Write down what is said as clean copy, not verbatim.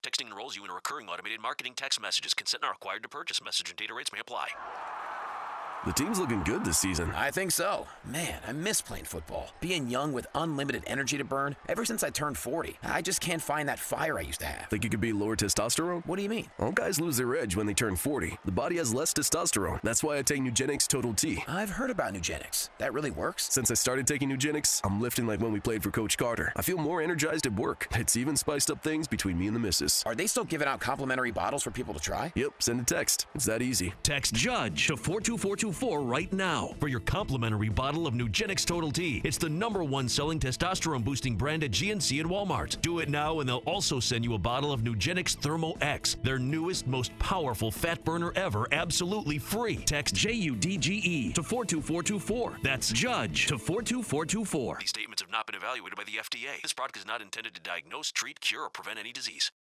Texting enrolls you in a recurring automated marketing text messages. Consent not required to purchase. Message and data rates may apply. The team's looking good this season. I think so. Man, I miss playing football. Being young with unlimited energy to burn. Ever since I turned 40, I just can't find that fire I used to have. Think it could be lower testosterone? What do you mean? All guys lose their edge when they turn 40. The body has less testosterone. That's why I take Nugenix Total T. I've heard about Nugenix. That really works? Since I started taking Nugenix, I'm lifting like when we played for Coach Carter. I feel more energized at work. It's even spiced up things between me and the missus. Are they still giving out complimentary bottles for people to try? Yep, send a text. It's that easy. Text JUDGE to 42424 right now for your complimentary bottle of Nugenix Total T. It's the #1 selling testosterone boosting brand at GNC and Walmart. Do it now and they'll also send you a bottle of Nugenix Thermo X, their newest, most powerful fat burner ever, absolutely free. Text JUDGE to 42424. That's JUDGE to 42424. These statements have not been evaluated by the FDA. This product is not intended to diagnose, treat, cure, or prevent any disease.